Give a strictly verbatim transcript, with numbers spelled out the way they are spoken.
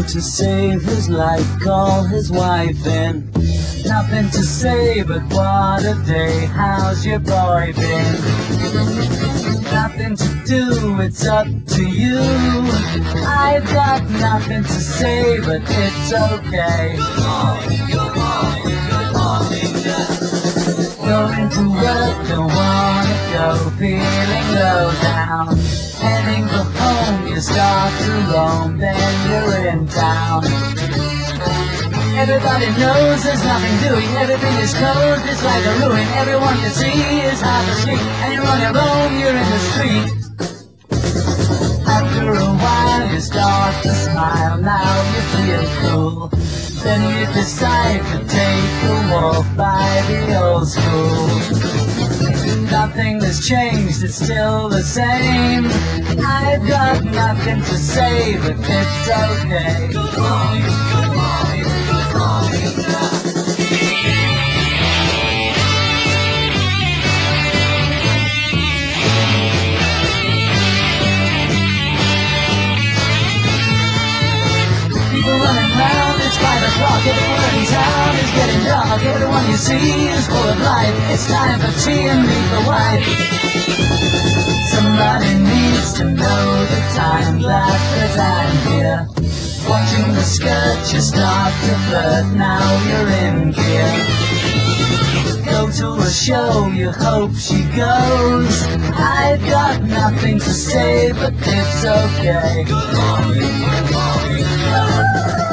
to save his life, call his wife in. Nothing to say but what a day, how's your boy been? Nothing to do, it's up to you. I've got nothing to say but it's okay. Going to work, don't wanna go, feeling low down. Heading for home, you start to roam, then you're in town. Everybody knows there's nothing doing, everything is closed, it's like a ruin. Everyone you see is half asleep, and you're on your own, you're in the street. After a while you start to smile, now you feel cool. Then you decide to take a walk by the old school. Nothing has changed, it's still the same. I've got nothing to say, but it's okay. Good morning, good morning, good morning. People running round, it's five o'clock, everyone in town is getting dark. Everyone you see is full of life, it's time for tea and meet the wife. Somebody needs to know the time, that that I'm here. Watching the skirt, you start to flirt, now you're in gear. Go to a show, you hope she goes. I've got nothing to say, but it's okay. Good morning, good morning.